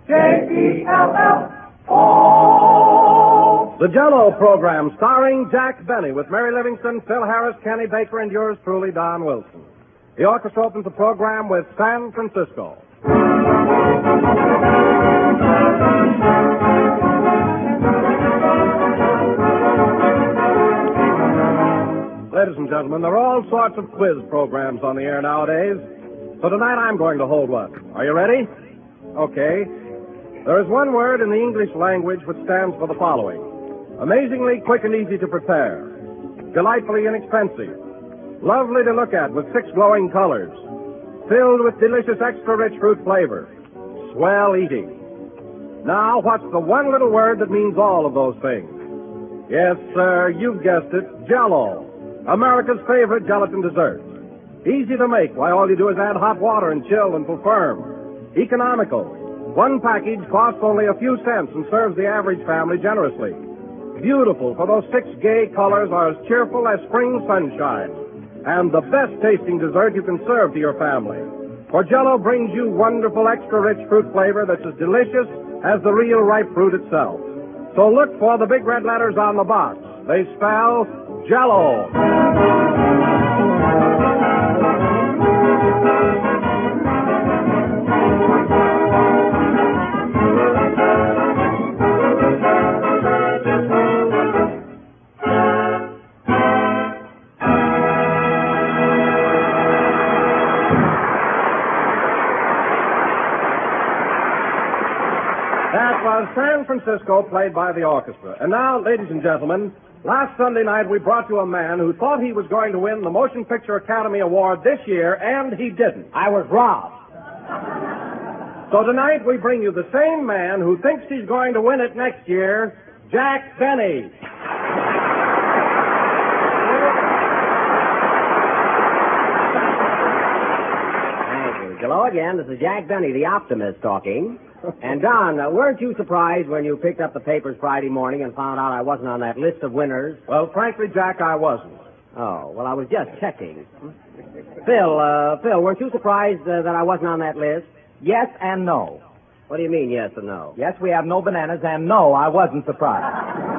J-E-L-L-O. The Jell-O program starring Jack Benny with Mary Livingston, Phil Harris, Kenny Baker, and yours truly, Don Wilson. The orchestra opens the program with San Francisco. Ladies and gentlemen, there are all sorts of quiz programs on the air nowadays. So tonight I'm going to hold one. Are you ready? Okay. There is one word in the English language which stands for the following: amazingly quick and easy to prepare, delightfully inexpensive, lovely to look at with 6 glowing colors, filled with delicious extra-rich fruit flavor, swell eating. Now, what's the one little word that means all of those things? Yes, sir, you've guessed it, Jell-O, America's favorite gelatin dessert. Easy to make. Why, all you do is add hot water and chill until firm. Economical. One package costs only a few cents and serves the average family generously. Beautiful, for those 6 gay colors are as cheerful as spring sunshine. And the best tasting dessert you can serve to your family. For Jell-O brings you wonderful extra-rich fruit flavor that's as delicious as the real ripe fruit itself. So look for the big red letters on the box. They spell Jell-O. That was San Francisco, played by the orchestra. And now, ladies and gentlemen, last Sunday night we brought you a man who thought he was going to win the Motion Picture Academy Award this year, and he didn't. I was robbed. So tonight we bring you the same man who thinks he's going to win it next year, Jack Benny. Hello again. This is Jack Benny, the optimist, talking. And, Don, weren't you surprised when you picked up the papers Friday morning and found out I wasn't on that list of winners? Well, frankly, Jack, I wasn't. Oh, well, I was just checking. Phil, weren't you surprised that I wasn't on that list? Yes and no. What do you mean, yes and no? Yes, we have no bananas, and no, I wasn't surprised.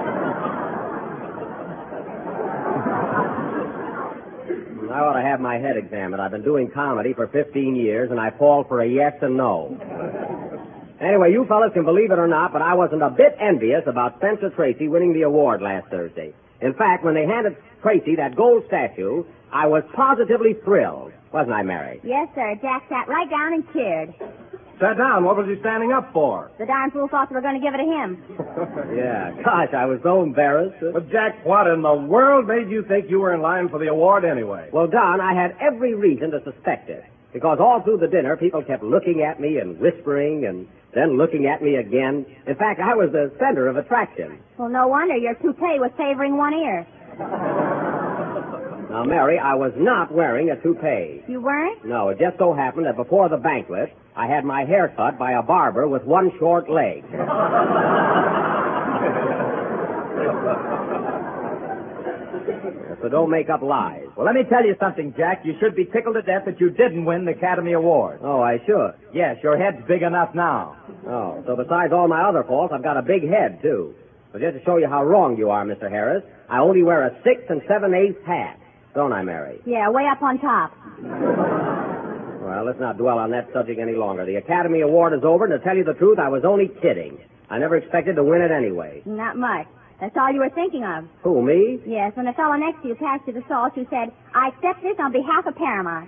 I ought to have my head examined. I've been doing comedy for 15 years, and I fall for a yes and no. Anyway, you fellas can believe it or not, but I wasn't a bit envious about Spencer Tracy winning the award last Thursday. In fact, when they handed Tracy that gold statue, I was positively thrilled. Wasn't I, Mary? Yes, sir. Jack sat right down and cheered. Sat down. What was he standing up for? The darn fool thought they were going to give it to him. Yeah, gosh, I was so embarrassed. But, Jack, what in the world made you think you were in line for the award anyway? Well, Don, I had every reason to suspect it. Because all through the dinner, people kept looking at me and whispering and then looking at me again. In fact, I was the center of attraction. Well, no wonder your toupee was favoring one ear. Now, Mary, I was not wearing a toupee. You weren't? No, it just so happened that before the banquet, I had my hair cut by a barber with one short leg. So don't make up lies. Well, let me tell you something, Jack. You should be tickled to death that you didn't win the Academy Award. Oh, I should. Yes, your head's big enough now. Oh, so besides all my other faults, I've got a big head, too. But just to show you how wrong you are, Mr. Harris, I only wear a 6 7/8 hat. Don't I, Mary? Yeah, way up on top. Well, let's not dwell on that subject any longer. The Academy Award is over, and to tell you the truth, I was only kidding. I never expected to win it anyway. Not much. That's all you were thinking of. Who, me? Yes, when the fellow next to you passed you the salt, you said, I accept this on behalf of Paramount.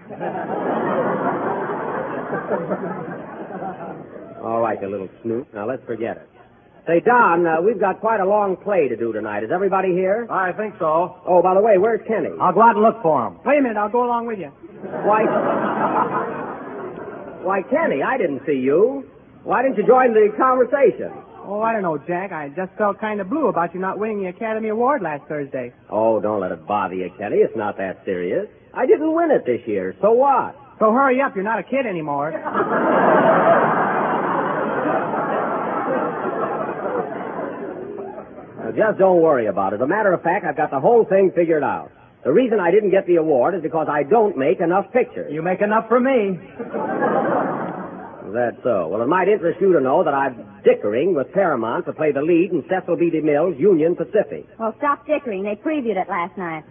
All right, you little snoot. Now, let's forget it. Say, Don, we've got quite a long play to do tonight. Is everybody here? I think so. Oh, by the way, where's Kenny? I'll go out and look for him. Wait a minute, I'll go along with you. Why, Kenny, I didn't see you. Why didn't you join the conversation? Oh, I don't know, Jack. I just felt kind of blue about you not winning the Academy Award last Thursday. Oh, don't let it bother you, Kenny. It's not that serious. I didn't win it this year, so what? So hurry up, you're not a kid anymore. Now, just don't worry about it. As a matter of fact, I've got the whole thing figured out. The reason I didn't get the award is because I don't make enough pictures. You make enough for me. Is that so? Well, it might interest you to know that I'm dickering with Paramount to play the lead in Cecil B. DeMille's Union Pacific. Well, stop dickering. They previewed it last night.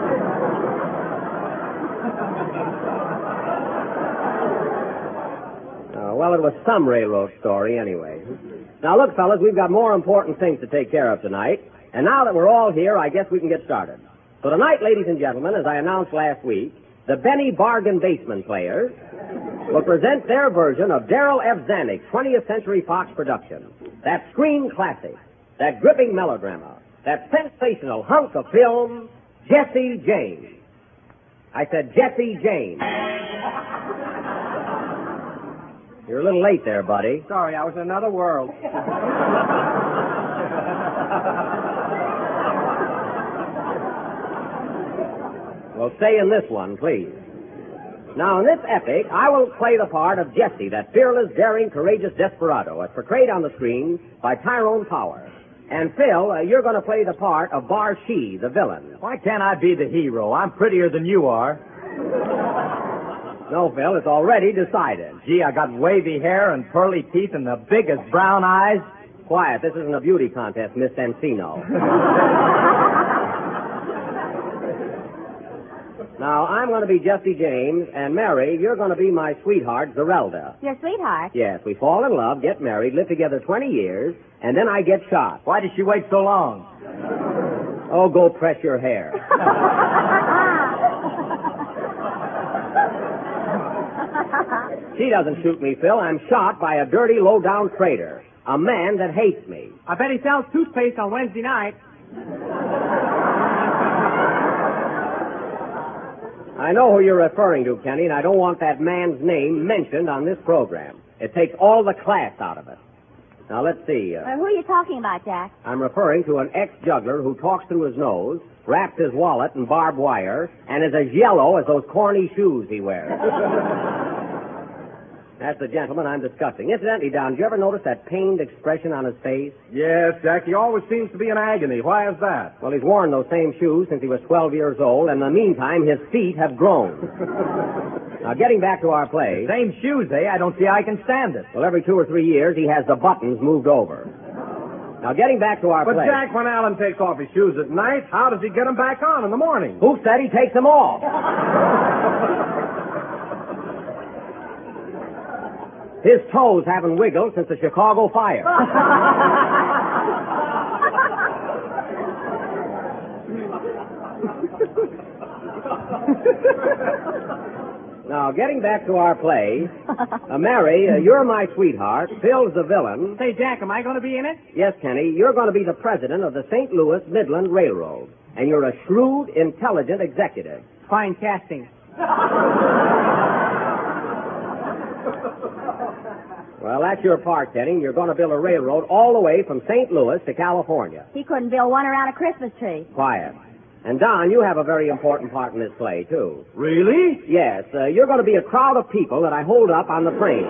Well, it was some railroad story anyway. Now, look, fellas, we've got more important things to take care of tonight. And now that we're all here, I guess we can get started. So tonight, ladies and gentlemen, as I announced last week, the Benny Bargain Basement Players will present their version of Darrell F. Zanuck's 20th Century Fox production. That screen classic, that gripping melodrama, that sensational hunk of film, Jesse James. I said Jesse James. You're a little late there, buddy. Sorry, I was in another world. Well, stay in this one, please. Now, in this epic, I will play the part of Jesse, that fearless, daring, courageous desperado, as portrayed on the screen by Tyrone Power. And, Phil, you're going to play the part of Barshee, the villain. Why can't I be the hero? I'm prettier than you are. No, Phil, it's already decided. Gee, I got wavy hair and pearly teeth and the biggest brown eyes. Quiet, this isn't a beauty contest, Miss Encino. Now, I'm going to be Jesse James, and Mary, you're going to be my sweetheart, Zerelda. Your sweetheart? Yes, we fall in love, get married, live together 20 years, and then I get shot. Why did she wait so long? Oh, go press your hair. She doesn't shoot me, Phil. I'm shot by a dirty, low-down traitor. A man that hates me. I bet he sells toothpaste on Wednesday night. I know who you're referring to, Kenny, and I don't want that man's name mentioned on this program. It takes all the class out of it. Now, let's see. Who are you talking about, Jack? I'm referring to an ex-juggler who talks through his nose, wraps his wallet in barbed wire, and is as yellow as those corny shoes he wears. That's the gentleman I'm discussing. Incidentally, Don, did you ever notice that pained expression on his face? Yes, Jack, he always seems to be in agony. Why is that? Well, he's worn those same shoes since he was 12 years old, and in the meantime, his feet have grown. Now, getting back to our play... Same shoes, eh? I don't see I can stand it. Well, every 2 or 3 years, he has the buttons moved over. Now, getting back to our But, play... Jack, when Alan takes off his shoes at night, how does he get them back on in the morning? Who said he takes them off? His toes haven't wiggled since the Chicago fire. Now, getting back to our play, Mary, you're my sweetheart. Phil's the villain. Say, Jack, am I going to be in it? Yes, Kenny, you're going to be the president of the St. Louis Midland Railroad. And you're a shrewd, intelligent executive. Fine casting. Well, that's your part, Kenny. You're going to build a railroad all the way from St. Louis to California. He couldn't build one around a Christmas tree. Quiet. And, Don, you have a very important part in this play, too. Really? Yes, you're going to be a crowd of people that I hold up on the train.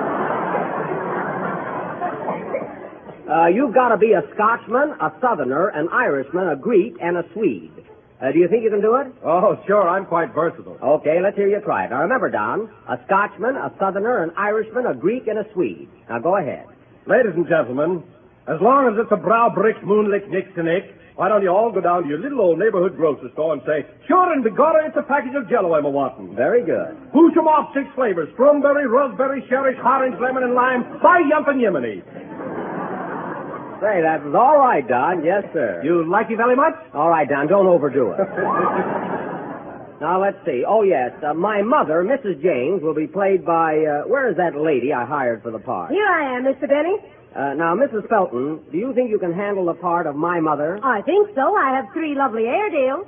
You've got to be a Scotchman, a Southerner, an Irishman, a Greek, and a Swede. Do you think you can do it? Oh, sure. I'm quite versatile. Okay, let's hear you try it. Now, remember, Don, a Scotchman, a Southerner, an Irishman, a Greek, and a Swede. Now, go ahead. Ladies and gentlemen, as long as it's a brow brick moonlick nick to nick, why don't you all go down to your little old neighborhood grocery store and say, sure and begorra, it's a package of Jell-O I'm a-wanting. Very good. Push 'em off 6 flavors, strawberry, raspberry, cherry, orange, lemon, and lime, by yump and yiminy. Say, that was all right, Don. Yes, sir. You like it very much? All right, Don, don't overdo it. Now, let's see. Oh, yes, my mother, Mrs. James, will be played by, where is that lady I hired for the part? Here I am, Mr. Benny. Now, Mrs. Felton, do you think you can handle the part of my mother? I think so. I have 3 lovely Airedales.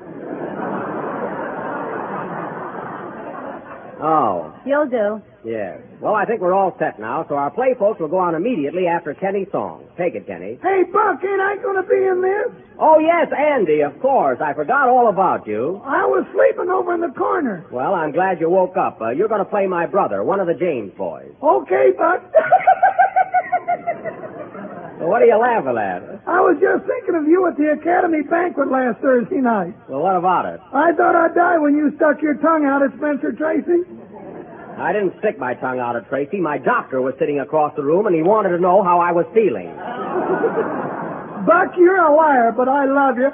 Oh. You'll do. Yes. Well, I think we're all set now, so our play folks will go on immediately after Kenny's song. Take it, Kenny. Hey, Buck, ain't I going to be in this? Oh, yes, Andy, of course. I forgot all about you. I was sleeping over in the corner. Well, I'm glad you woke up. You're going to play my brother, one of the James boys. Okay, Buck. So what are you laughing at? I was just thinking of you at the Academy banquet last Thursday night. Well, what about it? I thought I'd die when you stuck your tongue out at Spencer Tracy. I didn't stick my tongue out at Tracy. My doctor was sitting across the room, and he wanted to know how I was feeling. Buck, you're a liar, but I love you.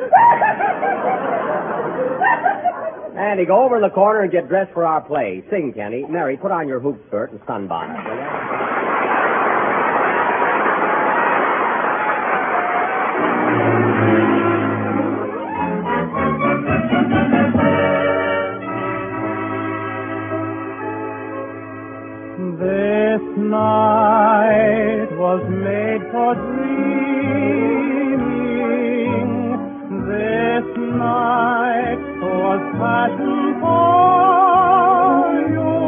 Andy, go over in the corner and get dressed for our play. Sing, Kenny. Mary, put on your hoop skirt and sunbonnet, will you? This night was made for dreaming. This night was passion for you.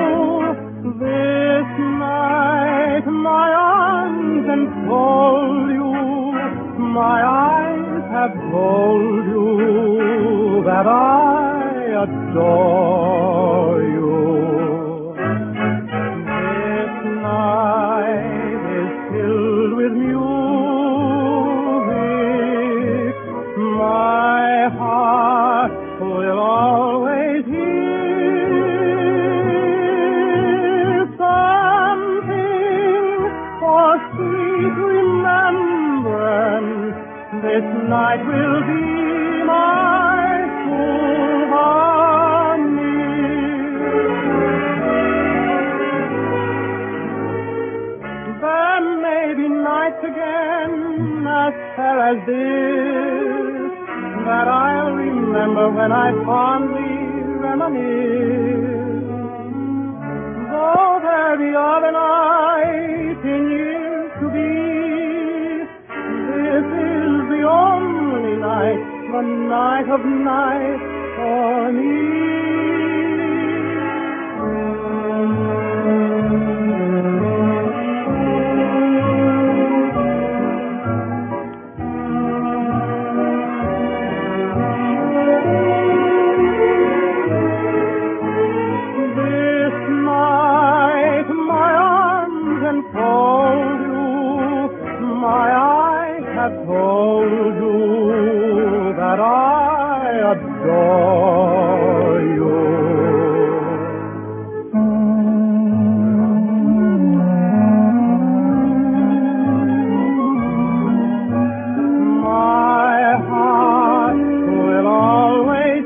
This night my arms enfold you. My eyes have told you that I adore you. With music, my heart will always hear something for sweet remembrance. This night will be my nights again as fair as this that I'll remember when I fondly reminisce. Though there be other nights in years to be, this is the only night, the night of nights for me. Told you that I adore you. My heart will always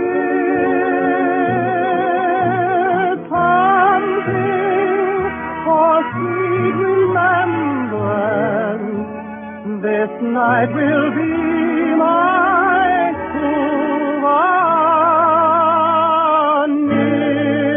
hear something for sweet remembrance. This night will be my souvenir.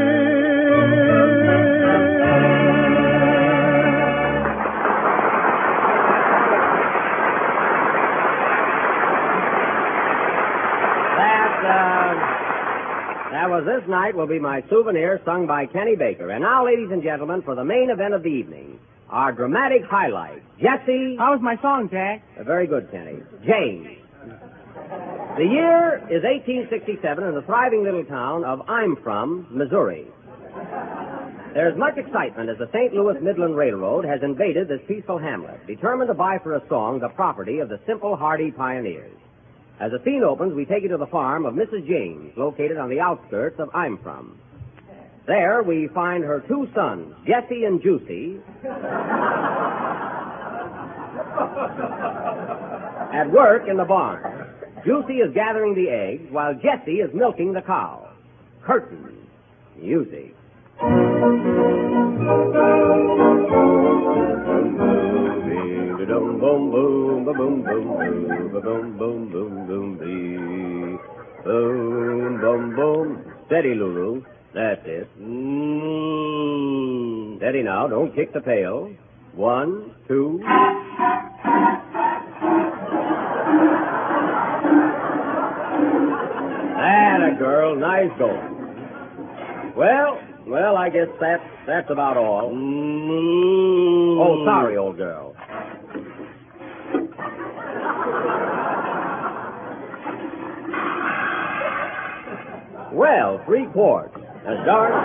That was This Night Will Be My Souvenir, sung by Kenny Baker. And now, ladies and gentlemen, for the main event of the evening, our dramatic highlight, Jesse. How was my song, Jack? Very good, Kenny. James. The year is 1867 in the thriving little town of I'm From, Missouri. There's much excitement as the St. Louis Midland Railroad has invaded this peaceful hamlet, determined to buy for a song the property of the simple, hardy pioneers. As the scene opens, we take you to the farm of Mrs. James, located on the outskirts of I'm From. There, we find her two sons, Jesse and Juicy, at work in the barn. Juicy is gathering the eggs, while Jesse is milking the cow. Curtain. Music. Steady, Lulu. That's it. Steady now. Don't kick the pail. 1, 2. Atta girl. Nice going. Well, I guess that's about all. Oh, sorry, old girl. Well, 3 quarts. That's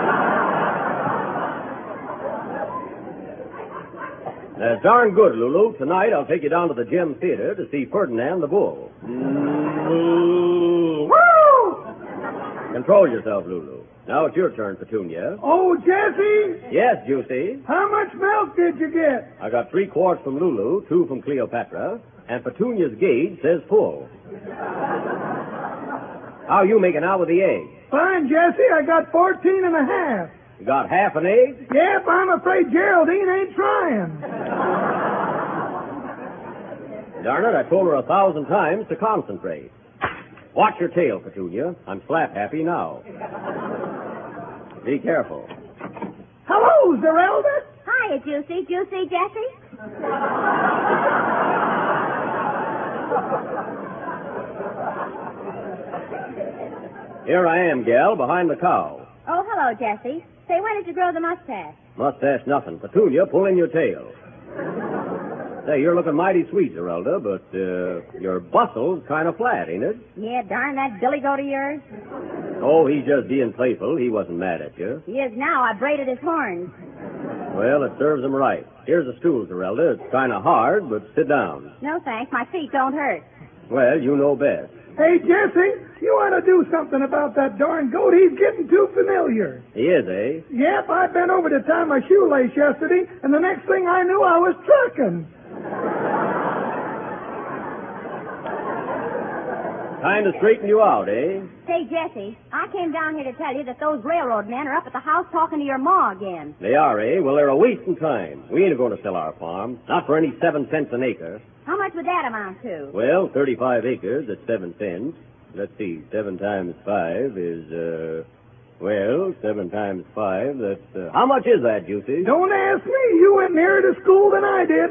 darn good, Lulu. Tonight I'll take you down to the Gym Theater to see Ferdinand the Bull. Woo! Control yourself, Lulu. Now it's your turn, Petunia. Oh, Jesse, Yes, Juicy. how much milk did you get? I got 3 quarts from Lulu, 2 from Cleopatra, and Petunia's gauge says full. How are you making out with the egg? Fine, Jesse, I got 14 and a half. You got half an egg? Yep, I'm afraid Geraldine ain't trying. Darn it, I told her 1,000 times to concentrate. Watch your tail, Petunia. I'm slap happy now. Be careful. Hello, Zerelda. Hiya, Juicy. Juicy, Jesse? Here I am, gal, behind the cow. Oh, hello, Jesse. Say, when did you grow the mustache? Mustache nothing. Petunia, pull in your tail. Say, you're looking mighty sweet, Zerelda, but your bustle's kind of flat, ain't it? Yeah, darn that billy goat of yours. Oh, he's just being playful. He wasn't mad at you. He is now. I braided his horns. Well, it serves him right. Here's a stool, Zerelda. It's kind of hard, but sit down. No, thanks. My feet don't hurt. Well, you know best. Hey, Jesse, you ought to do something about that darn goat. He's getting too familiar. He is, eh? Yep, I bent over to tie my shoelace yesterday, and the next thing I knew, I was trucking. Time to straighten you out, eh? Say, Jesse, I came down here to tell you that those railroad men are up at the house talking to your ma again. They are, eh? Well, they're a wasting time. We ain't going to sell our farm. Not for any 7 cents an acre. How much would that amount to? Well, 35 acres at 7 cents. Let's see, 7 times 5 is, 7 times 5, that's, how much is that, Juicy? Don't ask me. You went nearer to school than I did.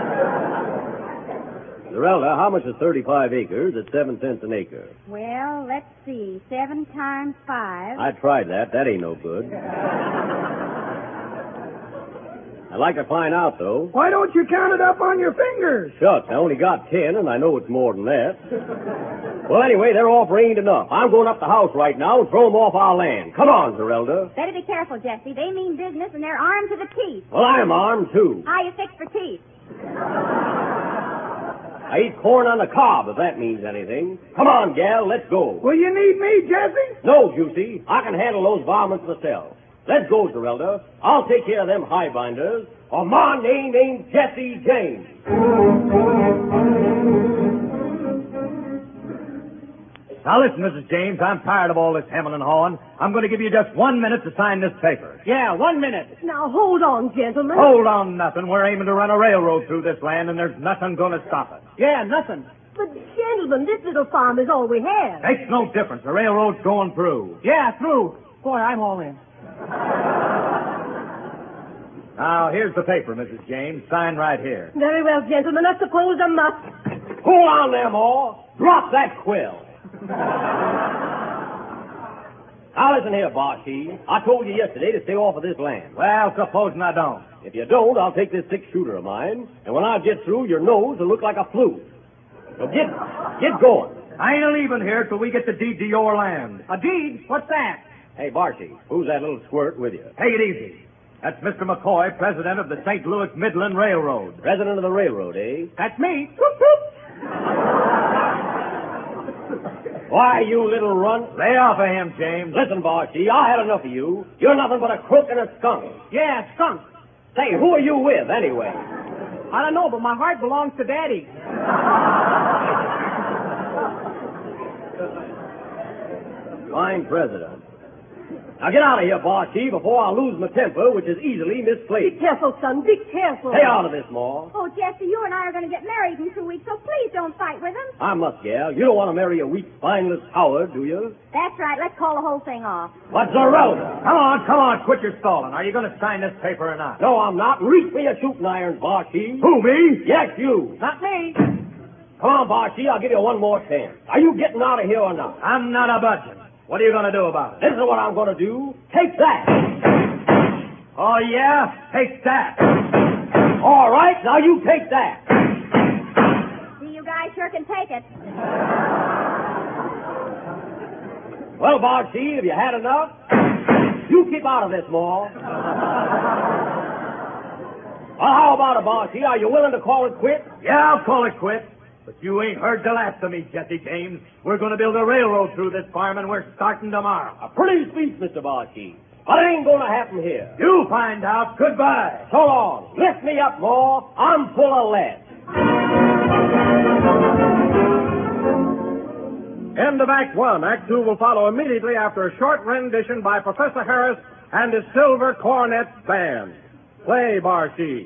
Zerelda, how much is 35 acres at 7 cents an acre? Well, let's see. 7 times 5. I tried that. That ain't no good. I'd like to find out, though. Why don't you count it up on your fingers? Shucks, I only got 10, and I know it's more than that. Well, anyway, they're off range enough. I'm going up the house right now and throw them off our land. Come on, Zerelda. Better be careful, Jesse. They mean business, and they're armed to the teeth. Well, I'm armed, too. How you fix for teeth? I eat corn on the cob, if that means anything. Come on, gal, let's go. Will you need me, Jesse? No, Juicy. I can handle those varmints myself. Let's go, Zerelda. I'll take care of them highbinders. Or my name ain't Jesse James. Now listen, Mrs. James, I'm tired of all this hemming and hawing. I'm going to give you just 1 minute to sign this paper. Yeah, 1 minute. Now, hold on, gentlemen. Hold on, nothing. We're aiming to run a railroad through this land, and there's nothing going to stop us. Yeah, nothing. But, gentlemen, this little farm is all we have. Makes no difference. The railroad's going through. Yeah, through. Boy, I'm all in. Now, here's the paper, Mrs. James. Sign right here. Very well, gentlemen. I suppose I must. Hold on there, Ma. Drop that quill. Now, listen here, Barshee. I told you yesterday to stay off of this land. Well, supposing I don't. If you don't, I'll take this 6-shooter of mine, and when I get through, your nose will look like a flute. So get going. I ain't leaving here till we get the deed to your land. A deed? What's that? Hey, Barshee, who's that little squirt with you? Take it easy. That's Mr. McCoy, president of the St. Louis Midland Railroad. President of the railroad, eh? That's me. Why, you little runt. Lay off of him, James. Listen, Barshee, I had enough of you. You're nothing but a crook and a skunk. Yeah, skunk. Say, who are you with, anyway? I don't know, but my heart belongs to Daddy. Fine president. Now get out of here, Barshee, before I lose my temper, which is easily Be misplaced. careful, son. Be careful. Stay out of this, Ma. Oh, Jesse, you and I are going to get married in 2 weeks, so please don't fight with him. I must, gal. You don't want to marry a weak, spineless coward, do you? That's right. Let's call the whole thing off. What's Zerelda? Come on, quit your stalling. Are you going to sign this paper or not? No, I'm not. Reach for your shooting irons, Barshee. Who, me? Yes, you. Not me. Come on, Barshee. I'll give you one more chance. Are you getting out of here or not? I'm not a budgeon. What are you going to do about it? This is what I'm going to do. Take that. Oh, yeah? Take that. All right, now you take that. See, you guys sure can take it. Well, Barshee, have you had enough? You keep out of this, Ma. Well, how about it, Barshee? Are you willing to call it quits? Yeah, I'll call it quits. But you ain't heard the last of me, Jesse James. We're going to build a railroad through this farm, and we're starting tomorrow. A pretty speech, Mr. Barkey. But it ain't going to happen here. You'll find out. Goodbye. So long. Lift me up, more. I'm full of lead. End of Act One. Act Two will follow immediately after a short rendition by Professor Harris and his Silver Cornet Band. Play, Barkey.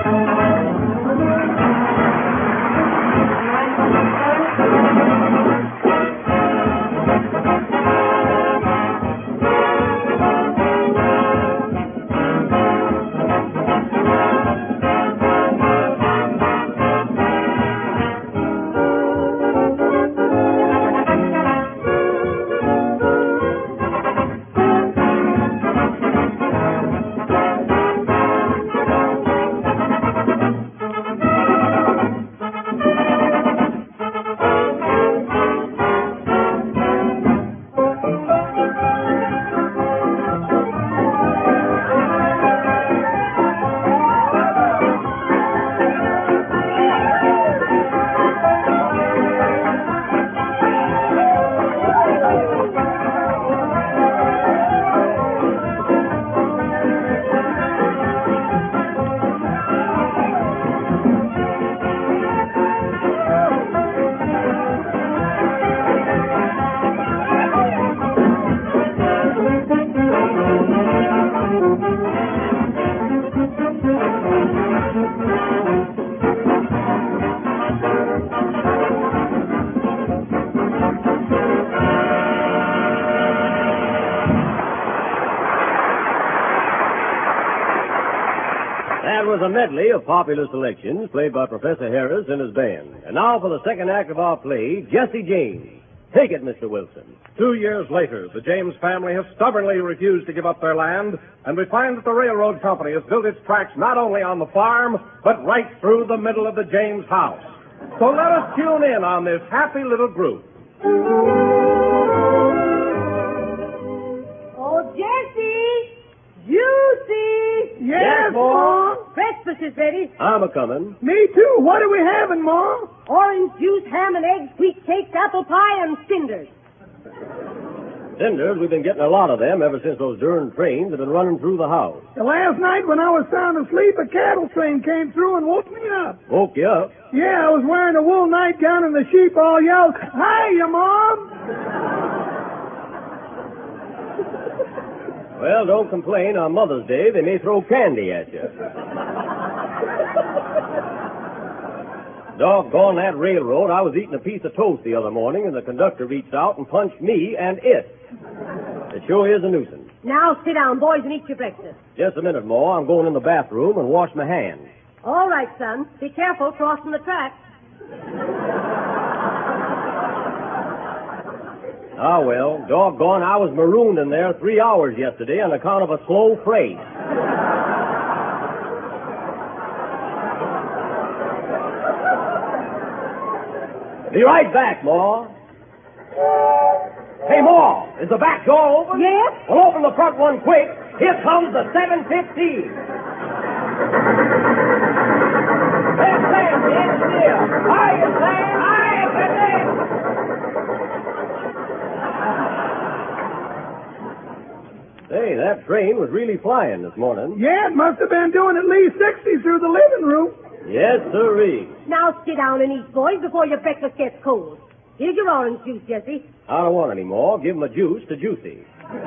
That was a medley of popular selections played by Professor Harris and his band. And now for the second act of our play, Jesse James. Take it, Mr. Wilson. 2 years later, the James family has stubbornly refused to give up their land, and we find that the railroad company has built its tracks not only on the farm, but right through the middle of the James house. So let us tune in on this happy little group. Oh, Jesse! Juicy! Yes, Mom. Breakfast is ready. I'm a-comin'. Me too. What are we having, Mom? Orange juice, ham and eggs, sweet cakes, apple pie, and cinders. Cinders, we've been getting a lot of them ever since those darn trains have been running through the house. Last night when I was sound asleep, a cattle train came through and woke me up. Woke you up? Yeah, I was wearing a wool nightgown and the sheep all yelled, "Hiya, Mom!" Well, don't complain. On Mother's Day, they may throw candy at you. Doggone that railroad. I was eating a piece of toast the other morning, and the conductor reached out and punched me and it. It sure is a nuisance. Now sit down, boys, and eat your breakfast. Just a minute more. I'm going in the bathroom and wash my hands. All right, son. Be careful crossing the tracks. Ah, well, doggone, I was marooned in there 3 hours yesterday on account of a slow freight. Be right back, Ma. Hey, Ma, is the back door open? Yes? Well, open the front one quick. Here comes the 715. There's Sam, the engineer. Hiya, Sam. Hiya, Sam. Hey, that train was really flying this morning. Yeah, it must have been doing at least 60 through the living room. Yes, sirree. Now sit down and eat, boys, before your breakfast gets cold. Here's your orange juice, Jesse. I don't want any more. Give 'em a juice to Juicy.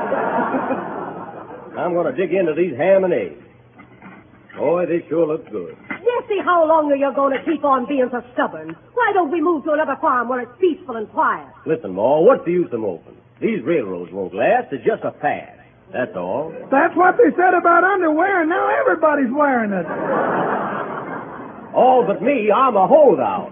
I'm going to dig into these ham and eggs. Boy, this sure looks good. Jesse, how long are you going to keep on being so stubborn? Why don't we move to another farm where it's peaceful and quiet? Listen, Ma, what's the use of moping? These railroads won't last. It's just a fad. That's all. That's what they said about underwear, and now everybody's wearing it. All but me. I'm a holdout.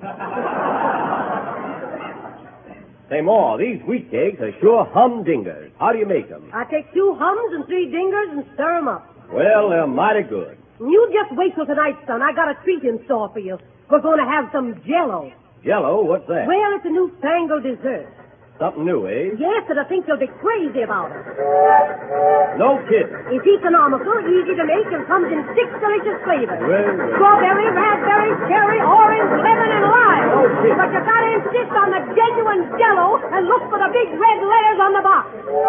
Say, Ma, these wheat cakes are sure humdingers. How do you make them? I take 2 hums and 3 dingers and stir 'em up. Well, they're mighty good. You just wait till tonight, son. I got a treat in store for you. We're going to have some Jell-O. Jell-O? What's that? Well, it's a new fangled dessert. Something new, eh? Yes, and I think you'll be crazy about it. No kidding. It's economical, easy to make, and comes in 6 delicious flavors. Well. Strawberry, raspberry, cherry, orange, lemon, and lime. Oh, kidding. But on Jell-O and look for the big red letters on the box.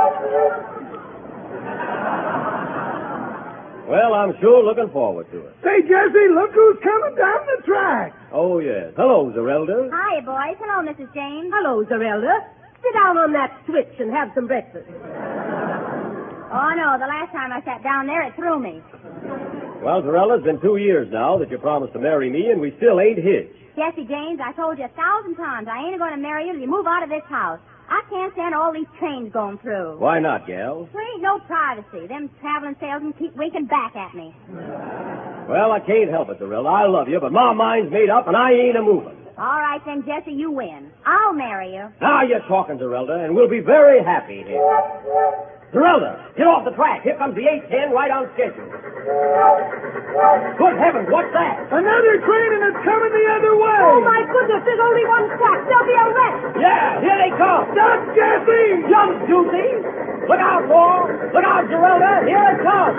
Well, I'm sure looking forward to it. Say, Jesse, look who's coming down the track. Oh, yes. Hello, Zerelda. Hi, boys. Hello, Mrs. James. Hello, Zerelda. Sit down on that switch and have some breakfast. Oh, no, the last time I sat down there, it threw me. Well, Zerelda, it's been 2 years now that you promised to marry me, and we still ain't hitched. Jesse James, I told you 1,000 times I ain't going to marry you till you move out of this house. I can't stand all these trains going through. Why not, gal? There ain't no privacy. Them traveling salesmen keep winking back at me. Well, I can't help it, Zerelda. I love you, but my mind's made up, and I ain't a-moving. All right, then, Jesse, you win. I'll marry you. Now you're talking, Zerelda, and we'll be very happy here. Zerelda, get off the track. Here comes the 810 right on schedule. Good heavens, what's that? Another train, and it's coming the other way. Oh, my goodness, there's only one track. There'll be a wreck. Yeah, here they come. Stop, Jesse! Jump, Juicy. Look out, Paul. Look out, Zerelda. Here it comes.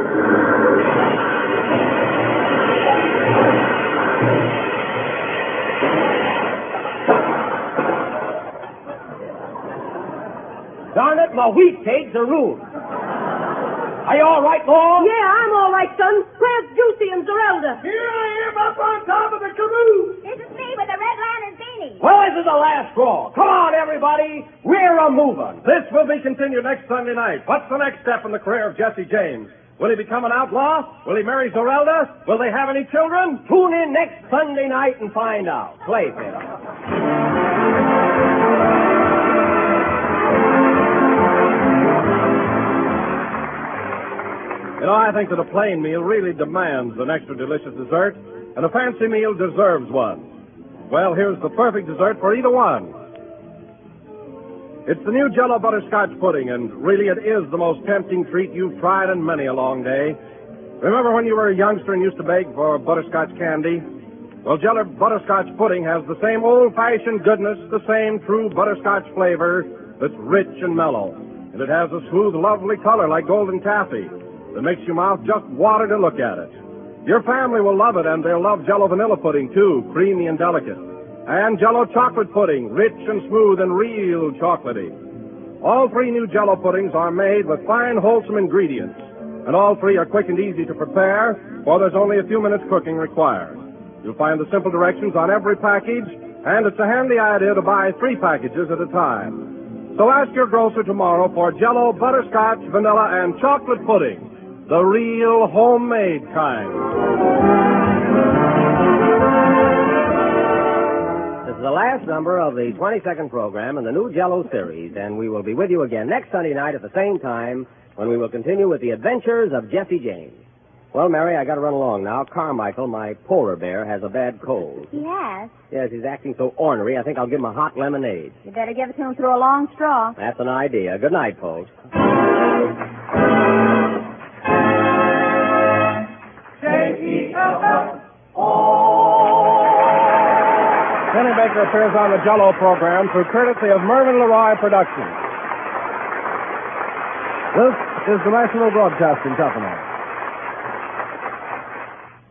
Darn it, my wheat cakes are ruined. Are you all right, Paul? Yeah, I'm all right, son. Where's Juicy and Zerelda? Here I am up on top of the caboose. This is me with the red lantern beanie. Well, this is the last straw. Come on, everybody. We're a-moving. This will be continued next Sunday night. What's the next step in the career of Jesse James? Will he become an outlaw? Will he marry Zerelda? Will they have any children? Tune in next Sunday night and find out. Playfield. You know, I think that a plain meal really demands an extra delicious dessert, and a fancy meal deserves one. Well, here's the perfect dessert for either one. It's the new Jell-O butterscotch pudding, and really it is the most tempting treat you've tried in many a long day. Remember when you were a youngster and used to beg for butterscotch candy? Well, Jell-O butterscotch pudding has the same old-fashioned goodness, the same true butterscotch flavor that's rich and mellow. And it has a smooth, lovely color like golden taffy that makes your mouth just water to look at it. Your family will love it, and they'll love Jell-O vanilla pudding, too, creamy and delicate. And Jell-O chocolate pudding, rich and smooth and real chocolatey. All three new Jell-O puddings are made with fine, wholesome ingredients, and all three are quick and easy to prepare, for there's only a few minutes cooking required. You'll find the simple directions on every package, and it's a handy idea to buy 3 packages at a time. So ask your grocer tomorrow for Jell-O butterscotch, vanilla, and chocolate pudding. The real homemade kind. This is the last number of the 22nd program in the new Jell-O series, and we will be with you again next Sunday night at the same time when we will continue with the adventures of Jesse James. Well, Mary, I got to run along now. Carmichael, my polar bear, has a bad cold. He has. Yes, he's acting so ornery, I think I'll give him a hot lemonade. You better give it to him through a long straw. That's an idea. Good night, folks. Penny Baker appears on the Jell-O program through courtesy of Mervyn LeRoy Productions. This is the National Broadcasting Company.